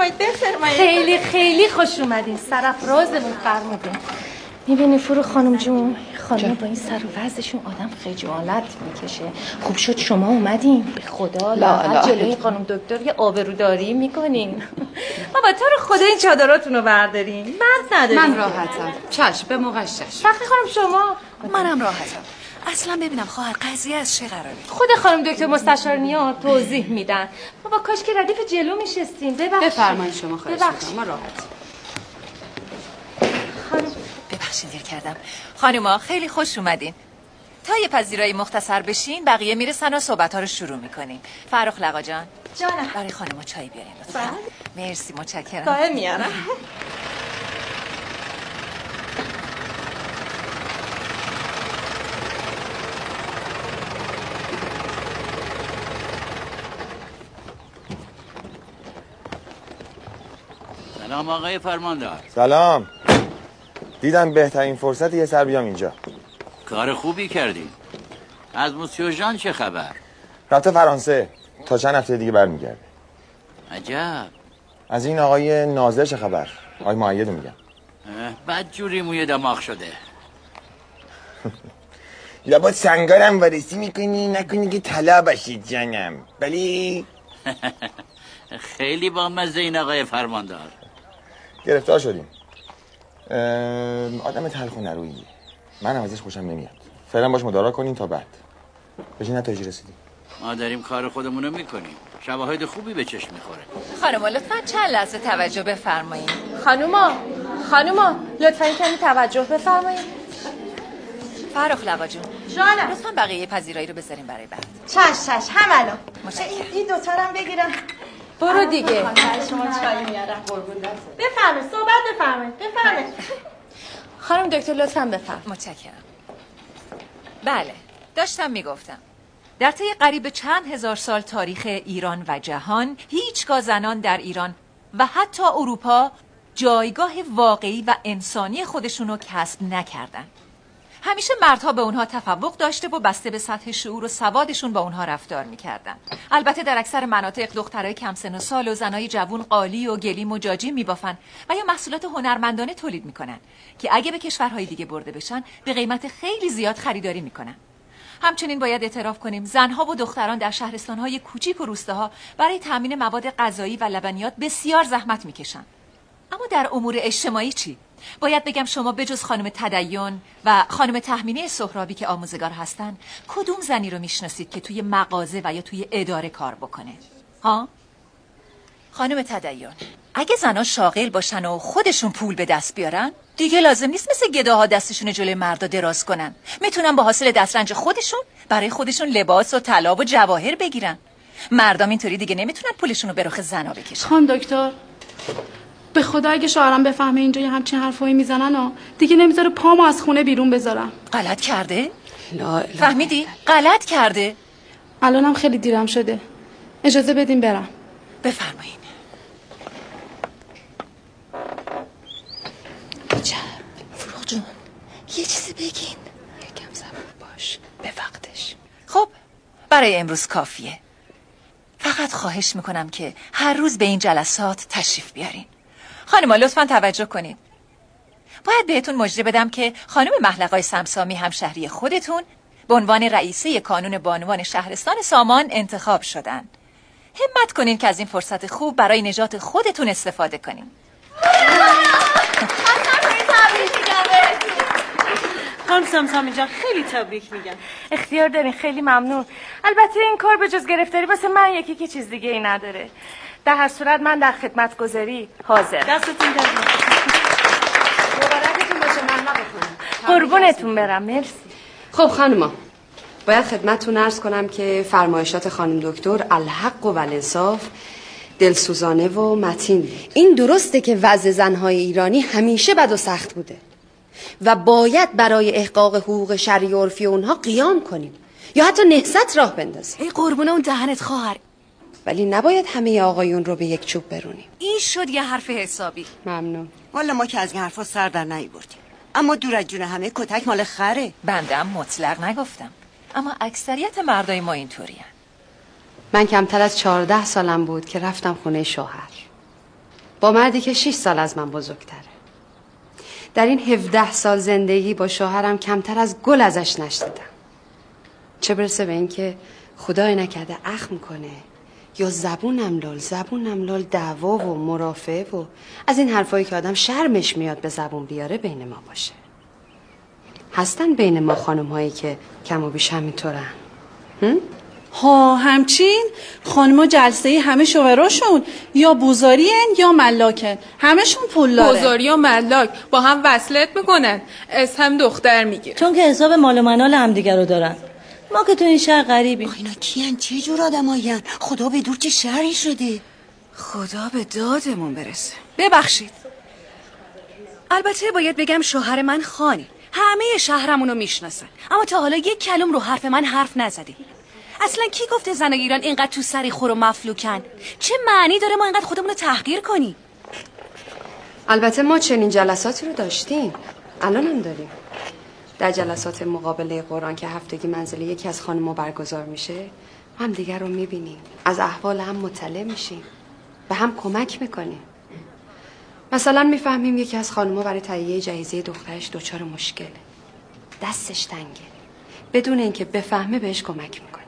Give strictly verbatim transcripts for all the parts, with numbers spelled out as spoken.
بفرمایید بفرمایید. خیلی خیلی خوش اومدین. سرافرازمون فرمودین. میبینی فرو خانم جون، خانم با این سر و وضعشون آدم خجالت میکشه. خوب شد شما اومدین. به خدا لااقل جلوی خانم دکتر یه آبروداری میکنین. بابا تو رو خدا این چادراتون رو بردارین. مرد ندارین. من راحتم. چشم به موقعش چشم. فقط خانم شما. منم راحتم. اصلا ببینم خواهر قضیه از چه قراره؟ خود خانم دکتر مستشار نیا توضیح میدن. بابا کاش که ردیف جلو میشستیم. ببخشید. بفرمایید شما خواهش می‌کنم. ما راحت. خانم ببخشید دیر کردم. خانوما خیلی خوش اومدین. تا یه پذیرایی مختصر بشین بقیه میرسن و صحبت‌ها رو شروع میکنیم. فرخ لقا جان. جانم. برای خانوما چای بیارین لطفاً. مرسی متشکرم. کاه میارم. سلام آقای فرماندار. سلام. دیدم بهترین فرصت یه سر بیام اینجا. کار خوبی کردی. از موسیو جان چه خبر؟ رفته فرانسه تا چند هفته دیگه برمیگرده. عجب. از این آقای ناظر چه خبر؟ آقای معید میگم. بد جوری موی دماغ شده. لابد سنگارم وارسی میکنی نکنی که طلا باشید جانم. ولی خیلی با مزه این آقای فرماندار. گرفتار شدیم. آدم تلخ و نروییه. من هم ازش خوشم نمیاد. فعلا باش مدارا کنین تا بعد. بهش نتایجی رسیدیم. ما داریم کار خودمونو میکنیم. شواهد خوبی به چشم میخوره. خانوما لطفاً چند لحظه توجه بفرمایید. خانوما خانوما لطفاً کمی توجه بفرمایید. فرخ لقا جون. جانم. لطفاً بقیه پذیرایی رو بذاریم برای بعد. چش چش همالا. متشکرم. این دو تا هم بگیرم. برو دیگه. شما چای میارم. بفرمایید صحبت بفرمایید. بفرمایید. خانم دکتر لطفاً بفرمایید. متشکرم. بله داشتم میگفتم در طی قریب چند هزار سال تاریخ ایران و جهان هیچگاه زنان در ایران و حتی اروپا جایگاه واقعی و انسانی خودشونو کسب نکردن. همیشه مردها به اونها تفوق داشته و بسته به سطح شعور و سوادشون با اونها رفتار میکردن. البته در اکثر مناطق دخترای کم سن و سال و زنای جوون قالی و گلیم و جاجیم میبافن و یا محصولات هنرمندانه تولید میکنن که اگه به کشورهای دیگه برده بشن به قیمت خیلی زیاد خریداری میکنن. همچنین باید اعتراف کنیم زنها و دختران در شهرستانهای کوچیک و روستاها برای تامین مواد غذایی و لبنیات بسیار زحمت میکشن. اما در امور اجتماعی چی؟ باید بگم شما بجز خانم تدین و خانم تهمینه سهرابی که آموزگار هستن کدوم زنی رو میشناسید که توی مغازه و یا توی اداره کار بکنه؟ ها؟ خانم تدین اگه زنها شاغل باشن و خودشون پول به دست بیارن دیگه لازم نیست مثل گداها دستشون جلوی مردا دراز کنن. میتونن با حاصل دسترنج خودشون برای خودشون لباس و طلا و جواهر بگیرن. مردم اینطوری دیگه نمیتونن پولشون رو به رخ زنا بکشن. خانم دکتر به خدا اگه شوهرم بفهمه اینجا یه همچین حرفایی میزنن و دیگه نمیذاره پامو از خونه بیرون بذارم. غلط کرده؟ لا فهمیدی؟ غلط کرده. الانم خیلی دیرم شده. اجازه بدین برم. بفرمایین. عجب. فروغ جون یه چیزی بگین. یکم صبور باش به وقتش. خب برای امروز کافیه. فقط خواهش میکنم که هر روز به این جلسات تشریف بیارین. خانم‌ها لطفاً توجه کنید. باید بهتون مژده بدم که خانم محلقای سمسامی همشهری خودتون به عنوان رئیسه کانون بانوان شهرستان سامان انتخاب شدن. همت کنین که از این فرصت خوب برای نجات خودتون استفاده کنین. خانم سمسامی جان خیلی تبریک میگم. اختیار دارین، خیلی ممنون. البته این کار به جز گرفتاری واسه من یکی که چیز دیگه ای نداره. در هر صورت من در خدمت گذاری حاضر. دستتون درد مبارکتون باشه. محلق خانم. قربونتون برم. مرسی. خب خانوما باید خدمتتون عرض کنم که فرمایشات خانم دکتر الحق و الانصاف دلسوزانه و متین. این درسته که وضع زنهای ایرانی همیشه بد و سخت بوده و باید برای احقاق حقوق شرعی و عرفی اونها قیام کنیم یا حتی نهضت راه بندازیم. ای قربونه اون دهنت خواهر. ولی نباید همه آقایون رو به یک چوب برونیم. این شد یه حرف حسابی. ممنون. والا ما که از این حرفا سر در نیاوردیم، اما دور از جون همه کتک مال خره. بنده هم مطلق نگفتم، اما اکثریت مردای ما اینطورین. من کمتر از چهارده سالم بود که رفتم خونه شوهر. با مردی که شش سال از من بزرگتره. در این هفده سال زندگی با شوهرم کمتر از گل ازش نشنیدم. چه برسه به این که خدای نکرده اخم کنه یا زبونم لال زبونم لال دعوا و مرافعه و از این حرفایی که آدم شرمش میاد به زبون بیاره بین ما باشه. هستن بین ما خانم هایی که کم و بیش همینطورن. ها همچین خانما جلسه همه شوهراشون یا بوزارین یا ملاکن، همشون پول داره. بوزاری و ملاک با هم وصلت میکنن، از هم دختر میگیره، چون که حساب مال و منال هم دیگه رو دارن. ما که تو این شهر غریبیم. اینا کیان؟ چه جور آدمایین؟ خدا به دور چه شهری شده. خدا به دادمون برسه. ببخشید، البته باید بگم شوهر من خانی، همه شهرمونو میشناسن، اما تا حالا یک کلم رو حرف من حرف نزده. اصلا کی گفته زن ایران اینقدر تو سری خور و مفلوکن؟ چه معنی داره ما اینقدر خودمون رو تحقیر کنیم؟ البته ما چنین جلساتی رو داشتیم، الان هم داریم. در جلسات مقابله قرآن که هفتگی منزل یکی از خانم‌ها برگزار میشه، هم دیگر رو میبینیم، از احوال هم مطلع میشیم، به هم کمک میکنیم. مثلا میفهمیم یکی از خانم‌ها برای تهیه جهیزیه دخترش دچار مشکله، دستش تنگه، بدون اینکه بفهمه بهش کمک میکنه.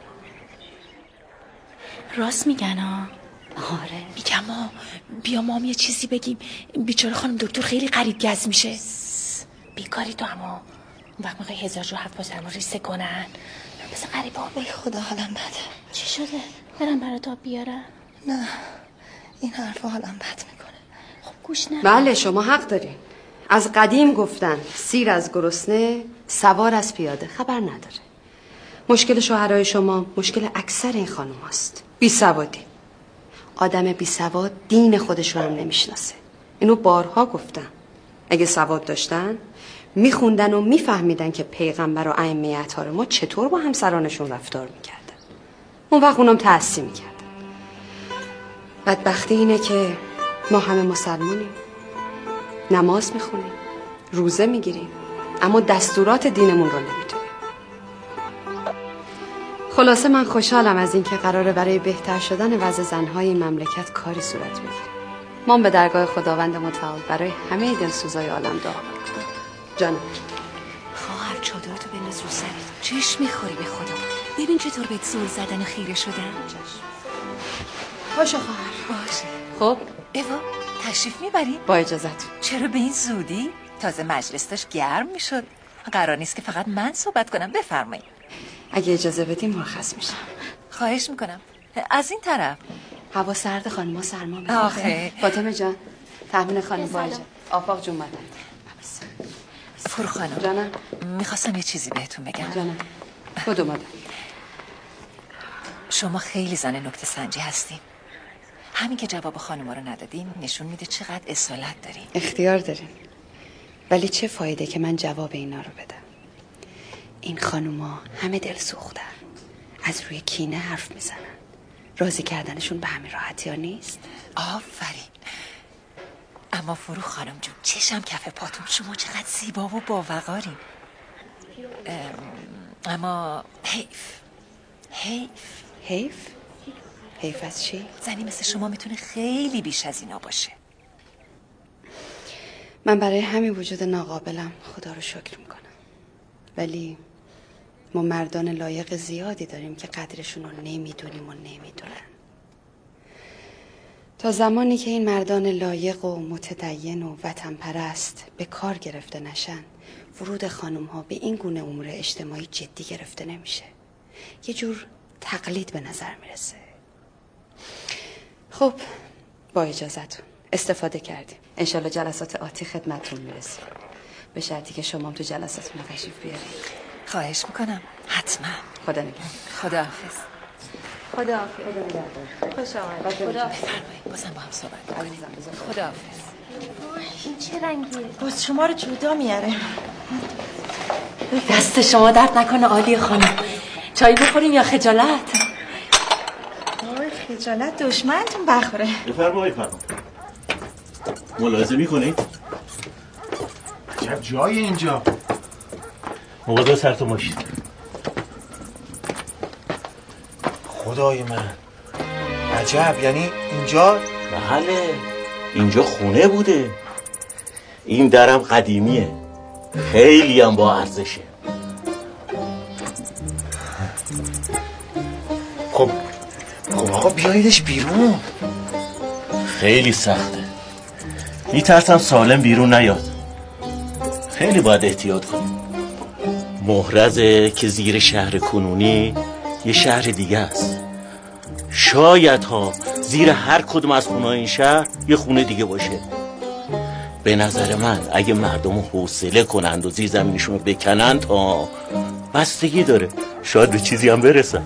راست میگن ها. آره میگم ما بیا ما هم یه چیزی بگیم، بیچاره خانم دکتر خیلی غریب گز میشه. بیکاری تو اما اون وقت میخوای هزار جو هفت پاسرما ریسه کنن. بس غریب ها بگی. خدا حالم بده. چی شده؟ برم برات آب بیارم؟ نه این حرفا حالم بد میکنه. خب گوش نکن. بله شما حق دارین. از قدیم گفتن سیر از گرسنه سوار از پیاده خبر نداره. مشکل شوهرای شما مشکل اکثر این خانم هاست. بی سوادی. آدم بی سواد دین خودش رو هم نمیشناسه. اینو بارها گفتم. اگه سواد داشتن میخوندن و میفهمیدن که پیغمبر و ائمه اطهار ما چطور با همسرانشون رفتار میکردن. اون وقت اونم تأسیس میکردن. بدبختی اینه که ما همه مسلمانیم، نماز میخونیم، روزه میگیریم، اما دستورات دینمون رو نمیدونیم. خلاصه من خوشحالم از اینکه قراره برای بهتر شدن وضع زنهای این مملکت کاری صورت بگیره. ما به درگاه خداوند متعال برای همه دلسوزای عالم دعا میکنم. جانم خواهر چادرتو بنداز رو سرت، چشم میخوری به خدا. ببین چطور بهت زل زدن و خیره شدن. باشه خواهر. باشه. خب ایوا تشریف میبری؟ با اجازتون. چرا به این زودی؟ تازه مجلس داشت گرم میشد، قرار نیست که فقط من صحبت کنم. بفرمایید. اگه اجازه بدیم مرخص میشم. خواهش میکنم. از این طرف هوا سرد، خانم‌ها سرما میکنه. آخه فاطمه جان تحویل خانم باجه. آفاق جون مادر. فور خانم جانم میخواستم یه چیزی بهتون بگم. جانم بدو مادر. شما خیلی زن نکته سنجی هستین. همین که جواب خانم‌ها رو ندادین نشون میده چقدر اصالت دارین. اختیار دارین، ولی چه فایده که من جواب اینا رو بدم؟ این خانوما همه دل سوختن، از روی کینه حرف میزنن. راضی کردنشون به همین راحتی ها نیست. آفرین. اما فرو خانم جون چشم کف پاتون، شما چقدر زیبا و باوقارین. اما حیف حیف حیف؟ حیف از چی؟ زنی مثل شما میتونه خیلی بیش از اینا باشه. من برای همین وجود ناقابلم خدا رو شکر میکنم، ولی ما مردان لایق زیادی داریم که قدرشون رو نمیدونیم و نمیدونن. تا زمانی که این مردان لایق و متدین و وطن پرست به کار گرفته نشن، ورود خانم ها به این گونه امور اجتماعی جدی گرفته نمیشه. یه جور تقلید به نظر میرسه. خب با اجازتون استفاده کردیم. انشالله جلسات آتی خدمتون میرسیم، به شرطی که شما تو جلساتون تشریف بیارید. خواهش میکنم. حتما. خدا نگهدار. خداحافظ. خداحافظ. خدا نگهدار. خوش آمد. خداحافظ. بفرمایید بازم با هم صحبت کنیم. خداحافظ. این چه رنگیه؟ باز شما رو جدا میاره. دست شما درد نکنه عالی خانم. چای بخوریم یا خجالت؟ وای خجالت دشمنتون بخوره. بفرمایید بفرمایید. ملاحظه میکنید؟ عجب جای اینجا. مواظب سرتون باشید. خدای من عجب، یعنی اینجا؟ بله اینجا خونه بوده. این درم قدیمیه، خیلی هم با ارزشه. خب خب آقا بیاییدش بیرون. خیلی سخته، میترسم سالم بیرون نیاد. خیلی باید احتیاط کنیم. محرزه که زیر شهر کنونی یه شهر دیگه است. شاید ها زیر هر کدوم از خونه این شهر یه خونه دیگه باشه. به نظر من اگه مردم حوصله کنند و زیر زمینشون رو بکنند تا بستگی داره، شاید به چیزی هم برسن.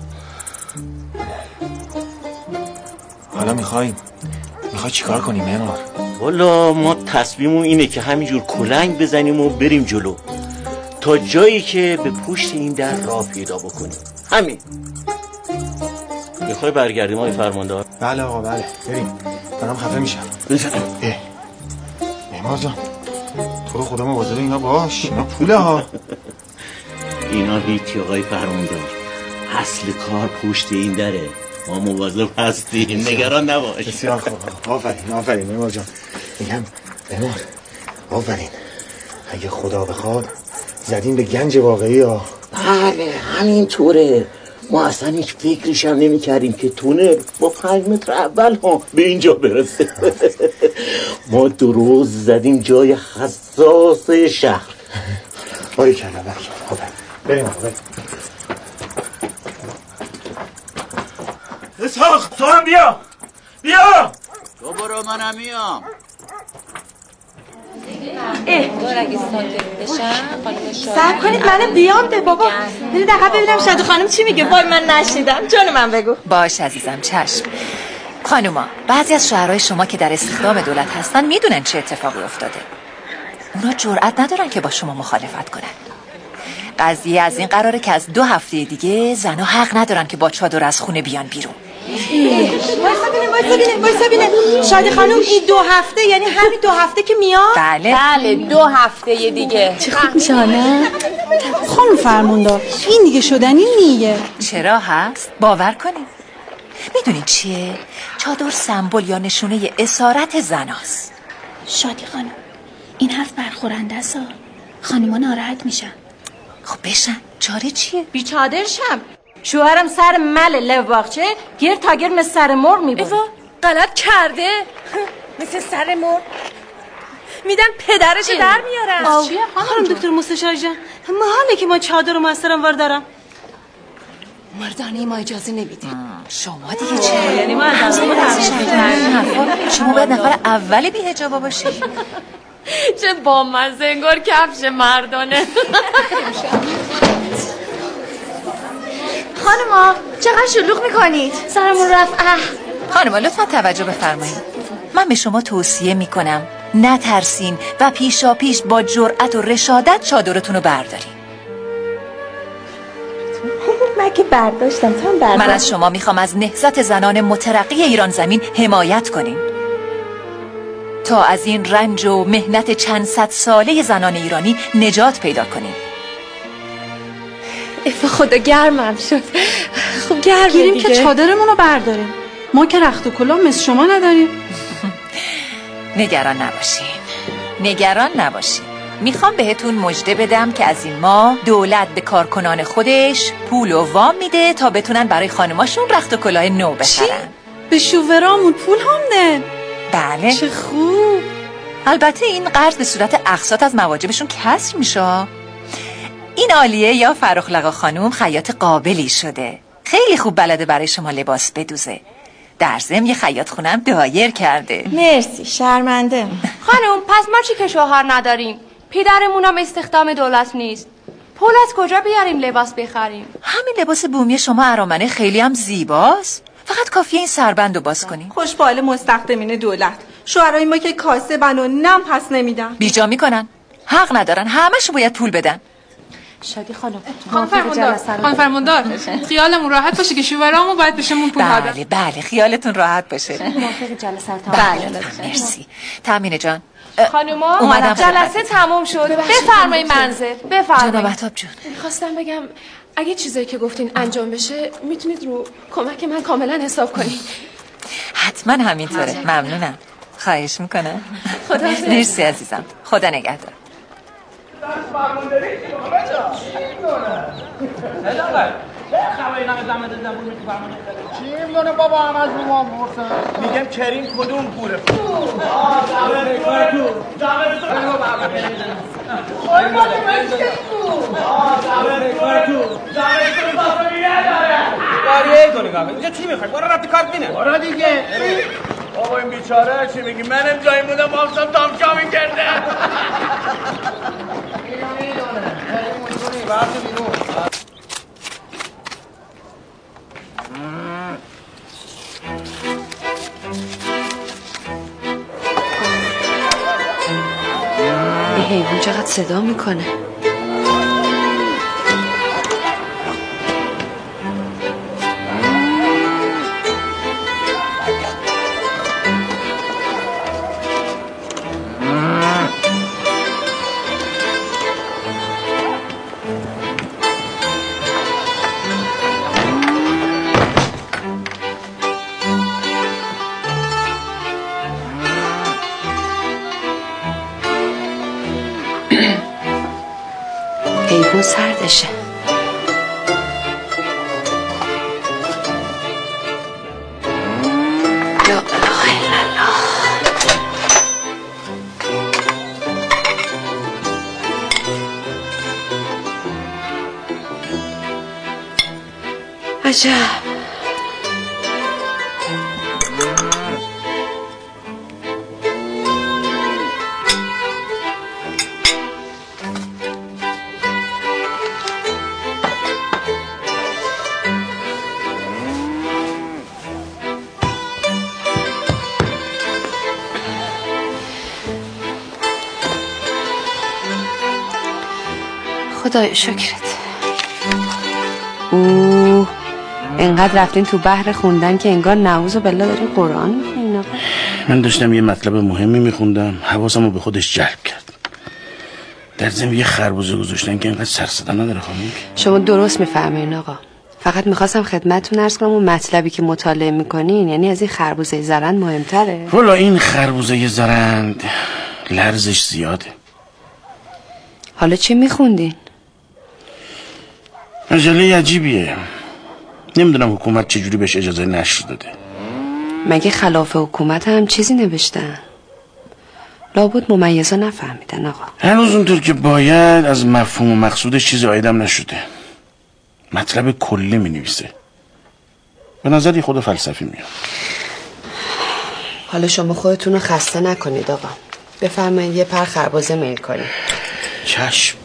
حالا میخوای میخوای چیکار کنیم معمار؟ والا ما تصمیممون اینه که همینجور کلنگ بزنیم و بریم جلو تا جایی که به پشت این در راه پیدا بکنیم. همین. میخوای برگردیم آقای فرماندار؟ بله آقا بله، بریم. دارم خفه میشم. بفرمایید. معمار جان تو رو خدا مواظب اینا باش، اینا پوله ها. اینا هیچی آقای فرماندار، اصل کار پشت این دره، ما مواظب هستیم، نگران نباش. بسیار خوب. آفرین آفرین معمار جان. میگم معمار آفرین، اگه خدا بخواد زدیم به گنج واقعی ها. بله همینطوره. ما اصلا هیچ فکرش هم نمی کردیم که تونل با پنج متر اول ها به اینجا برسه. ما دو روز زدیم جای حساس شهر. باری کنم باری کنم. بریم آقا بریم. اسحاق تو هم بیا بیا. تو برو منم میام. صبر کنید منم بیام ده بابا. برید عقب ببینم شادی خانم چی میگه. وای من نشیدم. جان من بگو. باش عزیزم چشم. خانوما بعضی از شوهرای شما که در استخدام دولت هستن میدونن چه اتفاقی افتاده. اونا جرئت ندارن که با شما مخالفت کنن. قضیه از این قراره که از دو هفته دیگه زنها حق ندارن که با چادر از خونه بیان بیرون. وایسا بینه وایسا بینه وایسا بینه شادی خانم این دو هفته یعنی همین دو هفته که میاد؟ بله بله دو هفته دیگه. چه خوب میشه نه؟ خانم فرماندار این دیگه شدنی نیه. چرا هست؟ باور کنید. میدونید چیه؟ چادر سمبل یا نشونه اسارت زناست. شادی خانم این حرف برخورنده است. خانوما ناراحت میشن. خب بشن چاره چیه؟ بی چادر شم. شوهرم سر مل لواقچه گیر تا گیر مثل سر مرغ میبره. ایوا غلط کرده. مثل سر مرغ میدن پدرش در میارن. چیه خانم دکتر مستشار جان؟ محاله که ما چادر و مسترم وار دارم. مردانه ما اجازه نمیدیم. شما دیگه چه؟ یعنی ما از شما باید نفر اول بی حجابا باشی. چه با مزه انگار کفش مردانه. خانما چقدر شلوغ میکنید؟ سرمون رفت. اه خانما لطفا توجه بفرمایید. من به شما توصیه میکنم نترسین و پیشا پیش با جرأت و رشادت چادرتون رو بردارین. من که برداشتم تو هم برداشت. من از شما میخوام از نهضت زنان مترقی ایران زمین حمایت کنین تا از این رنج و مهنت چند صد ساله زنان ایرانی نجات پیدا کنین. افا خدا گرمم شد. خب گرمه گیریم دیگه. که چادرمون رو برداریم. ما که رخت و کلاه مثل شما نداریم. نگران نباشین نگران نباشین میخوام بهتون مژده بدم که از این ماه دولت به کارکنان خودش پول و وام میده تا بتونن برای خانماشون رخت و کلاه نو بخرن. به شوورامون پول هم دن. بله چه خوب. البته این قرض به صورت اقساط از مواجبشون کسر میشه. این عالیه یا فرخلقا خانوم خیاط قابلی شده، خیلی خوب بلده برای شما لباس بدوزه. در ضمن یه خیاط خونم دایر کرده. مرسی شرمنده. خانم پس ما چی که شوهر نداریم؟ پدرمون هم استخدام دولت نیست. پول از کجا بیاریم لباس بخریم؟ همین لباس بومی شما ارامنه خیلی هم زیباست، فقط کافیه این سربند رو باز کنیم. خوشبال مستخدمین دولت. شوهرای ما که کاسبن و نم پس نمیدن. بیجا میکنن، حق ندارن، همشون باید پول بدن. شادی خانم خانم فرماندار خانم فرماندار خیالمون راحت باشه که شوهرامون باید بهشون پول بدن. بله بله خیالتون راحت باشه. موافق جلسه رو بله مرسی. تامینه جان خانوما اومدم جلسه تموم شد. بفرمایید منزل بفرمایید. جناب عطاب جون میخواستم بگم اگه چیزایی که گفتین انجام بشه میتونید رو کمک من کاملا حساب کنید. حتما همینطوره. ممنونم. خواهش میکنم. خدا مرسی عزیزم. خدا نگهدار. چی میدونه بابا هم از ما مرسن میگم کریم کدوم پوله آه جاوه کار تو جاوه کاریه کنی کاکا اینجا چی میخوای؟ برو رفت کارت بینه برو دیگه بابا این بیچاره چی میگی؟ منم جایی بودم بامسام تامشا میکرده اینو میدونه اینو میدونی برد بیرون این حیوان چقدر صدا میکنه. حیوان سردشه. لا اله الا الله. عجب. خدای شکرت. اوه اینقدر رفتین تو بحر خوندن که انگار نعوذ بالله دارین قرآن میخونین. من داشتم یه مطلب مهمی میخوندم، حواسمو به خودش جلب کرد. در ضمن یه خربوزه گذاشتن که اینقدر سر صدا نداره. خانم شما درست میفرمایین آقا. فقط میخواستم خدمتتون عرض کنم اون مطلبی که مطالعه میکنین یعنی از این خربوزه زرند مهمتره. والا این خربوزه زرند لرزش زیاده. حالا چی میخوندین؟ مجله عجیبیه. نمیدونم حکومت چجوری بهش اجازه نشر داده. مگه خلاف حکومت هم چیزی نوشتن؟ لابد ممیزا نفهمیدن آقا. هنوز اونطور که باید از مفهوم و مقصودش چیزی آیدم نشده. مطلب کلی می نویسه. به نظر یه خود فلسفی میاد. حالا شما خودتون رو خسته نکنید آقا. بفرمایید یه پر خربزه میل کنید. چشم.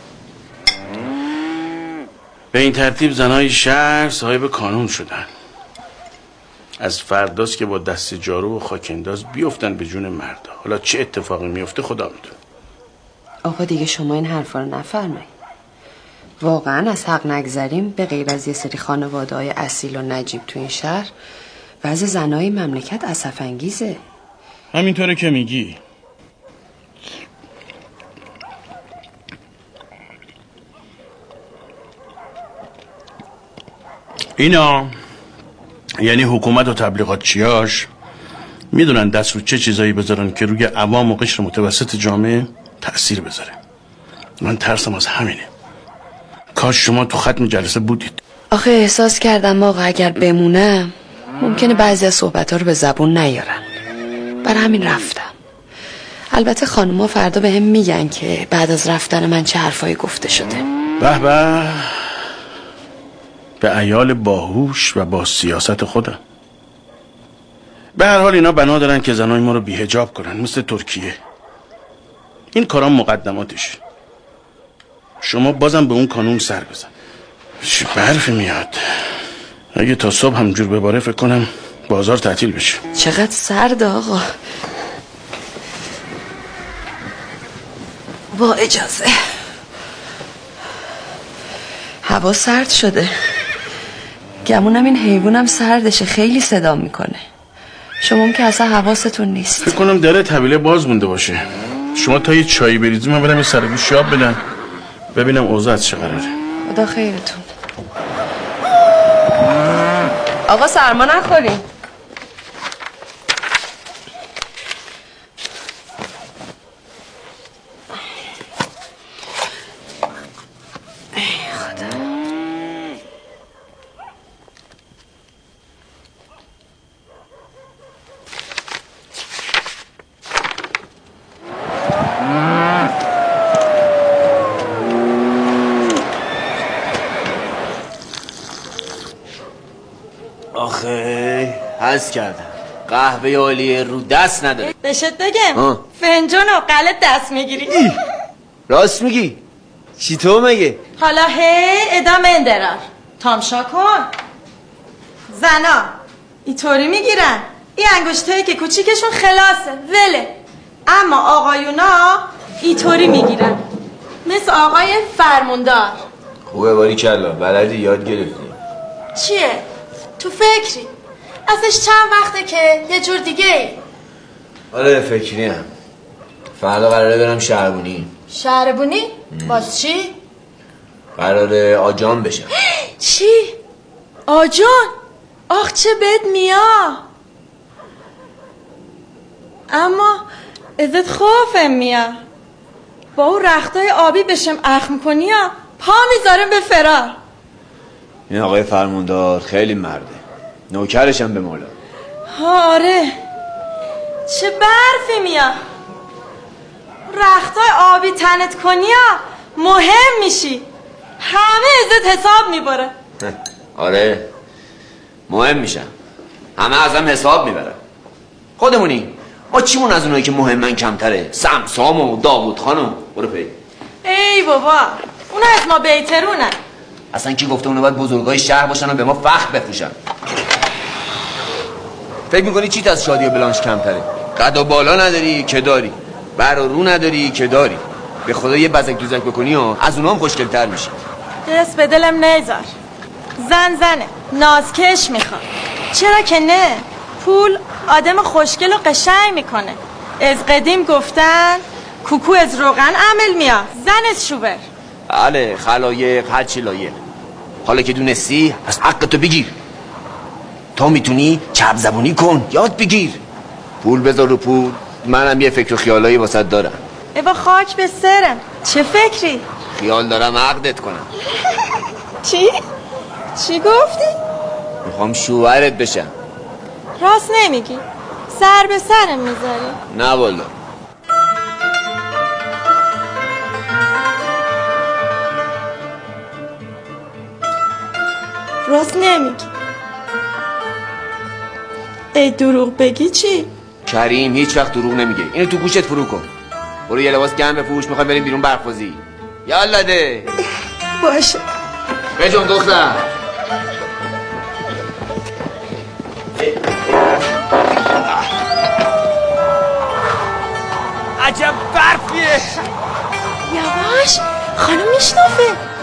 به این ترتیب زنهای شهر صاحب کانون شدن. از فرداست که با دست جارو و خاکنداز بیفتن به جون مردا. حالا چه اتفاقی میفته خدا میدونه. آقا دیگه شما این حرفا رو نفرمایید. واقعا از حق نگذریم به غیر از یه سری خانواده های اصیل و نجیب تو این شهر وضع زنهای مملکت اسف انگیزه. همینطوره که میگی. اینا یعنی حکومت و تبلیغاتچیاش میدونن دست رو چه چیزایی بذارن که روی عوام و قشر متوسط جامعه تأثیر بذاره. من ترسم از همینه. کاش شما تو ختم جلسه بودید. آخه احساس کردم آقا اگر بمونم ممکنه بعضی از صحبت‌ها رو به زبون نیارن. برای همین رفتم. البته خانوما فردا به هم میگن که بعد از رفتن من چه حرفایی گفته شده. به به. به عیال باهوش و با سیاست خودم. به هر حال اینا بنا دارن که زنای ما رو بی‌حجاب کنن مثل ترکیه. این کارام مقدماتش. شما بازم به اون کانون سر بزن. چه برفی میاد. اگه تا صبح همجور بباره فکر کنم بازار تعطیل بشه. چقدر سرد آقا. با اجازه. هوا سرد شده. گمونم این حیوانم سردشه خیلی صدا میکنه. شما هم که اصلا حواستون نیست. فکر کنم دره طویله باز مونده باشه. شما تا یه چایی بریزی من برم یه سرگوش آب بدم ببینم اوضاع از چه قراره. خدا خیرتون. آقا سرما نخورین. عرض کردم قهوه عالیه رو دست نداره. بهشت بگم فنجان و قلب دست میگیری. راست میگی؟ چی تو مگه؟ حالا هی ادامه اندرار تامشا کن. زنا اینطوری میگیرن، این انگشتایی که کوچیکشون خلاصه وله، اما آقایونا اینطوری میگیرن مثل آقای فرموندار. خوبه باری کلا بلدی یاد گرفتی. چیه؟ تو فکری؟ ازش چند وقته که یه جور دیگه ای. آره فکری هم. فردا قراره برم شهربونی. شهربونی؟ باز چی؟ قراره آجام بشم. چی؟ آجان؟ آخ چه بد میا. اما ازت خوفم میا، با اون رختای آبی بشم اخم کنی ها پا میذارم به فرار. این آقای فرموندار خیلی مرده، نوکرشم به مولا. ها آره چه برفی میا، رختای آبی تنت کنی ها مهم میشی، همه ازت حساب میبره. آره مهم میشم، همه ازم حساب میبرم. خودمونی ما چیمون از اونایی که مهمن کمتره؟ سمسام و داوود خانو برو پی. ای بابا اونا از ما بهترونن. اصلا کی گفته اونا باید بزرگای شهر باشن و به ما فخر بفروشن؟ فکر میکنی چیت از شادی و بلانش کمتره؟ قد و بالا نداری که داری، بر و رو نداری که داری. به خدا یه بزک دوزک بکنی ها از اونا هم خوشگل‌تر میشی. دست به دلم نیذار، زن زنه نازکش میخواد. چرا که نه، پول آدم خوشگل و قشنگ میکنه. از قدیم گفتن کوکو از روغن عمل میاد، زن از شوبر. بله خلایق هر چی لایق. حالا که دونستی پس حق تو بگیر. تا میتونی چپ زبونی کن، یاد بگیر. پول بذار رو پول. منم یه فکر و خیالایی واسط دارم. ابا خاک به سرم. چه فکری؟ خیال دارم عقدت کنم. چی؟ چی گفتی؟ میخوام شوهرت بشم. راست نمیگی؟ سر به سرم میذاری؟ نه والا. راست نمیگی؟ ای دروغ بگی چی؟ کریم هیچ وقت دروغ نمیگه. اینو تو گوشت فرو کن. برو یه لباس گرم بپوش، میخوایم بریم بیرون برفازی. یالا ده. باشه. بجون دختر. عجب برفیه. یواش خانم میشنافه.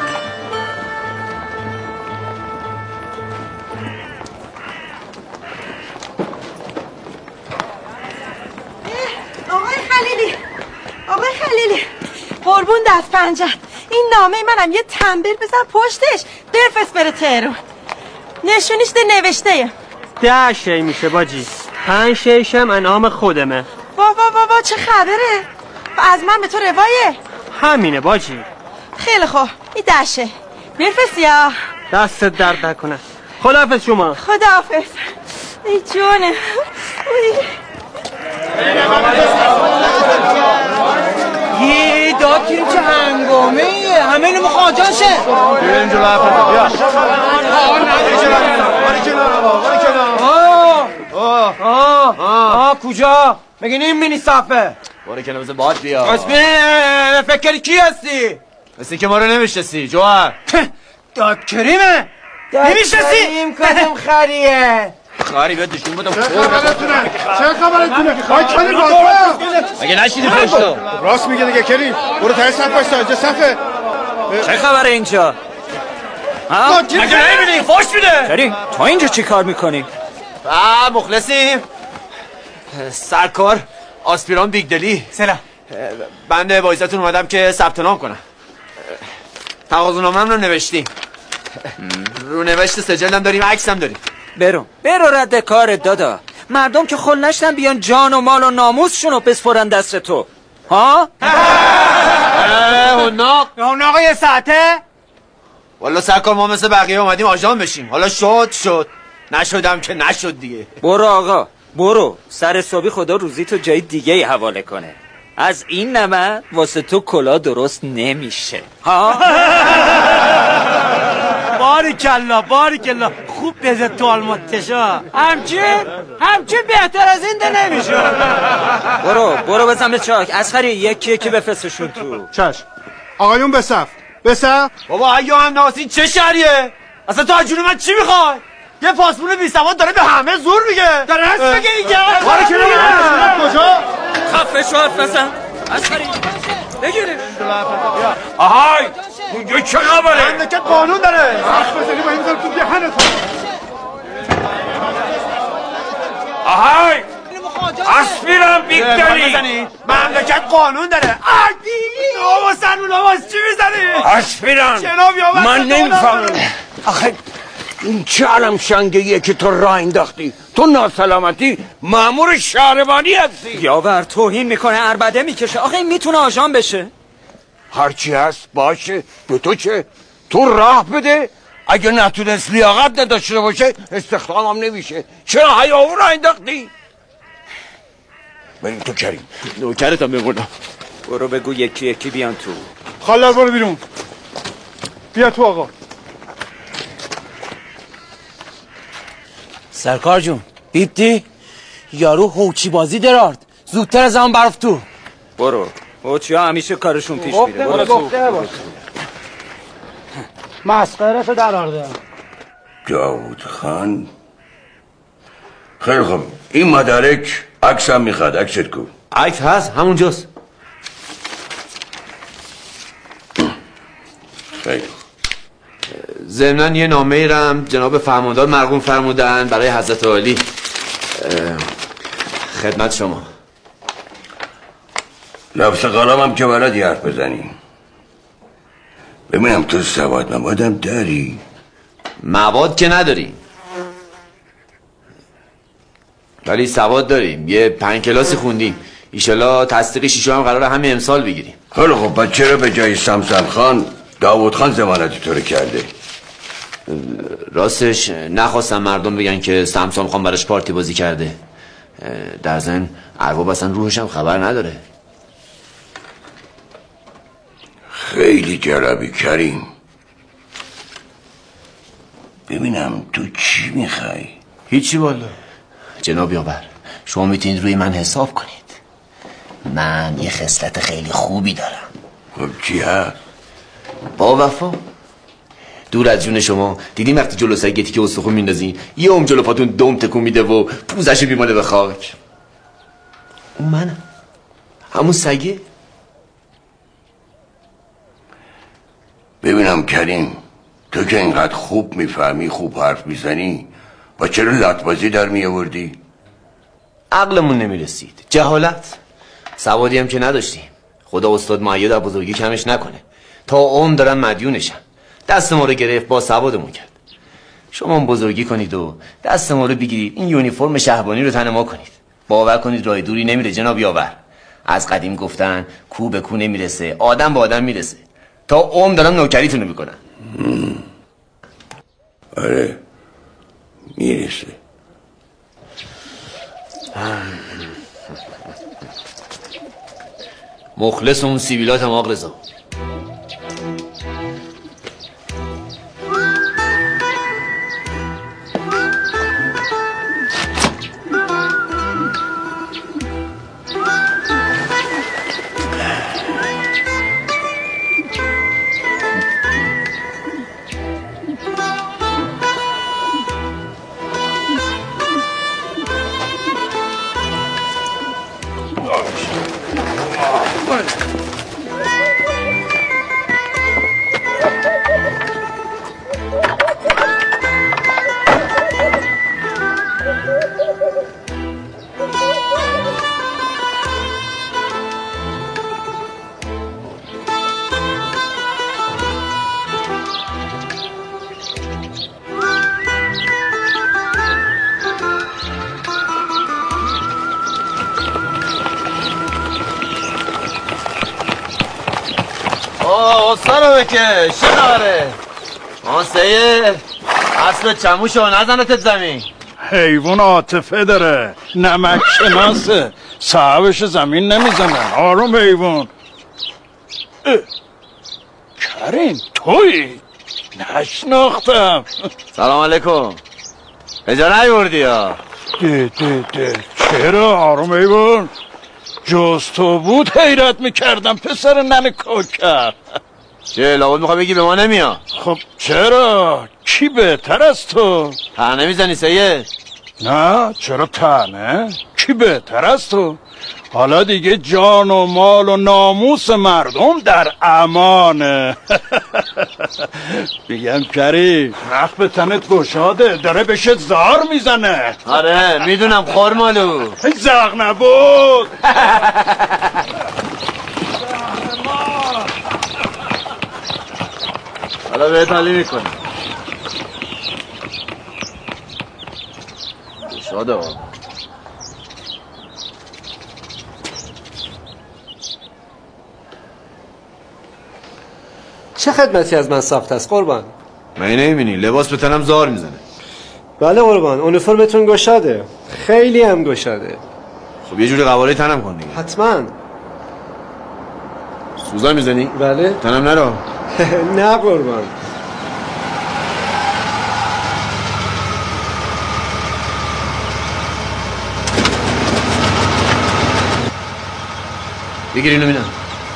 آقای خلیلی، آقای خلیلی قربون دست پنجه، این نامه منم یه تنبیل بزن پشتش برفست بره تهران. نشونیش ده نوشته ده شی میشه باجی، پنج شیشم انعام خودمه. وا وا وا وا چه خبره؟ از من به تو روایه؟ همینه باجی. خیلی خوب این دشه برفست یا دست درد نکنه. خداحافظ شما. خداحافظ. ای جونه. یه داد گیریم چه هنگامه ایه، همه اینو مخواجان شه. بیا اینجا لحفظه بیا. آه آه آه کجا؟ مگه نمیبینی صفه؟ باره که نمازه باید بیا. اسمی فکری کی هستی؟ مثل که ما رو نمیشناسی جوهر. داد کریمه؟ نمیشناسی؟ کریم کدوم خریه؟ خاری بیاد دشتون بودم. چه خبرتونه؟ چه خبرتونه؟ آی کلی بازا مگه نشیدی پشتو؟ راست میگه دیگه کریم. برو تایی صف باشتا اینجا صفه. چه خبره اینجا؟ ها؟ مگه نمیبینی؟ فاش میده. کریم تو اینجا چی کار میکنی؟ آه مخلصیم. سرکار آسپیران بیگدلی. سلام. بنده با عزتون اومدم که ثبت نام کنم. تقاضانامه‌ام رو نوشتیم. رو نوشت سجلم داریم، عکسم داریم. برو برو رد کارت دادا. مردم که خل نشتن بیان جان و مال و ناموسشون رو بسپرن دست تو. ها؟ هناق هناق یه ساعته؟ والا سرکار ما مثل بقیه اومدیم آژان بشیم. حالا شد شد، نشدم که نشد دیگه. برو آقا برو، سر صبحی خدا روزی تو جای دیگه ای حواله کنه. از این نمه واسه تو کلا درست نمیشه. ها؟ باریکلا باریکلا خوب بزد تو آلماتشا. همچین همچین بهتر از این ده نمیشه. برو برو بزن به چاک. اسخری یکی یکی بفرستشون تو. چشم آقایون به صف به صف. بابا اگه هم ناسی چه شریه؟ اصلا تو از جون من چی میخوای؟ یه پاسپورت بی سواد داره به همه زور میگه. داره هست بگه اینجا. باره که نمیگه کجا؟ خفه شو حرف بزن. اسخری بگیرش. آهای اونجا چه خبره؟ مملکت قانون داره. حرف بزنی با این بزن تو دهنت. آهای اسپیرم بیگداری مملکت قانون داره. آدی آواز سنون آواز چی میزنی؟ اسپیرم من نمیفهمم. آخه این چه علم شنگیه که تو راه انداختی؟ تو ناسلامتی مامور شهربانی هستی. یاور توهین میکنه، عربده میکشه. آخه این میتونه آژان بشه. هرچی هست باشه، به تو چه؟ تو راه بده. اگه نتونست لیاقت نداشته باشه استخدامم نمیشه. چرا هیاهو راه انداختی؟ بریم تو کریم. نوکرتم بمونم. برو بگو یکی یکی بیان تو. خالدار برو بیرون. بیا تو آقا. سرکار جون دیدی؟ یارو هوچی بازی درارد. زودتر از هم برف تو. برو. هوچی ها همیشه کارشون پیش میره. برو تو. مسخره تو درارده. داود خان. خیلی خوب این مدارک عکس هم میخواد. عکست کو؟ عکس هست همونجاست. خیلی ضمناً یه نامه ایرم جناب فرماندار مرقوم فرمودن برای حضرت عالی. خدمت شما. لفظ قلم هم که بلدی حرف بزنی. ببینم تو سواد موادم داری؟ مواد که نداریم ولی سواد داریم. یه پنج کلاسی خوندیم. ایشالا تصدیق شیشو هم قراره همین امسال بگیریم. خیلی خب بعد چرا به جای سمسم خان داود خان ضمانتی تو رو کرده؟ راستش نخواستم مردم بگن که سمسام خان براش پارتی بازی کرده. در ضمن ارباب اصلا روحش هم خبر نداره. خیلی جالبی کریم. ببینم تو چی میخوای؟ هیچی والا. جناب یاور شما میتونید روی من حساب کنید. من یه خصلت خیلی خوبی دارم. خب چی هست؟ با وفا. دور از جون شما دیدیم وقتی جلو سگتی که استخون میندازین یه ام جلو پاتون دم تکون میده و پوزش بیماله به خاک. اون منم. همون سگه. ببینم کریم تو که اینقدر خوب میفهمی خوب حرف میزنی و چرا لطبازی در میآوردی؟ عقلمون نمیرسید. جهالت. سوادی هم که نداشتیم. خدا استاد معید در بزرگی کمش نکنه. تا عمر دارم مدیونشم. دست ما رو گرفت با سوادمون کرد. شما بزرگی کنید و دست ما رو بگیرید این یونیفرم شهبانی رو تن ما کنید. باور کنید راه دوری نمیره جناب یاور. از قدیم گفتن کو به کو نمیرسه آدم به آدم میرسه. تا عمر دارم نوکریتونو میکنم. آره میرسه. مخلص اون سیبیلات هم آق رضا. استانو بکش چه خبره؟ آن سید اصل چموشو نزنتت زمین. حیوان عاطفه داره نمک شناسه صاحبش زمین نمیزنن. آروم حیوان. کریم تویی؟ نشناختم. سلام علیکم. کجا نیوردی ها؟ ده ده ده چرا آروم ایوان؟ جز تو بود حیرت میکردم پسر ننه کوکر. چه لابد میخوای بگی به ما نمیاد؟ خب چرا؟ کی بهتر از تو؟ تنه میزنی سید؟ نه چرا تنه؟ کی بهتر از تو؟ حالا دیگه جان و مال و ناموس مردم در امانه. میگم کریم رخ به تنت گشاده داره بهش زار میزنه. آره میدونم خورمالو. زغ نبود. حالا بهت حالی میکنی گشاده ها. چه خدمتی از من ساخت است قربان؟ من نمیبینی لباس به تنم زار میزنه. بله قربان اونیفرمتون گشاده خیلی هم گشاده. خب یه جوری قواره تنم کن دیگه. حتما. سوزن میزنی؟ بله. تنم نرو. نه قربان. بگیر اینو میدم.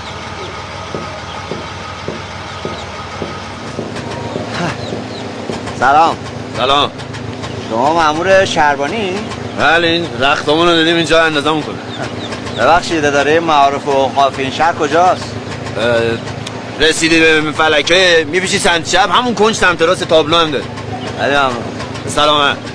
سلام. سلام. شما مأمور شهربانی؟ بله این رختمون رو دادیم اینجا اندازه میکنه. ببخشید اداره معارف و اوقاف این شهر کجاست؟ رسیدی به فلکه میپیشی سمت چپ همون کنج سمت راست تابلو هم داره. بله ممنون. سلامت.